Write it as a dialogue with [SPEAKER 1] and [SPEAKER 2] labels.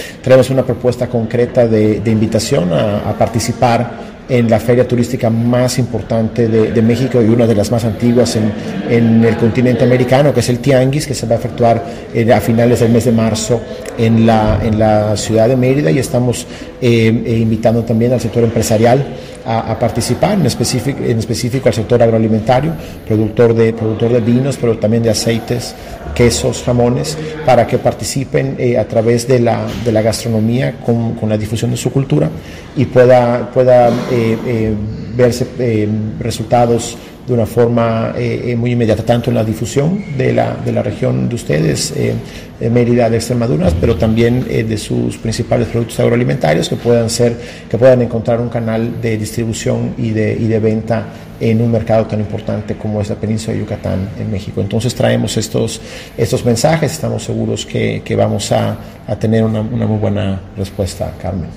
[SPEAKER 1] Tenemos una propuesta concreta de invitación a participar en la feria turística más importante de México y una de las más antiguas en el continente americano, que es el Tianguis, que se va a efectuar a finales del mes de marzo en la ciudad de Mérida, y estamos invitando también al sector empresarial a participar, en específico al sector agroalimentario, productor de vinos, pero también de aceites, quesos, jamones, para que participen a través de la gastronomía con la difusión de su cultura y pueda verse resultados de una forma muy inmediata, tanto en la difusión de la región de ustedes, Mérida, de Extremadura, pero también de sus principales productos agroalimentarios, que puedan encontrar un canal de distribución y de venta en un mercado tan importante como es la península de Yucatán en México. Entonces traemos estos mensajes, estamos seguros que vamos a tener una muy buena respuesta, Carmen.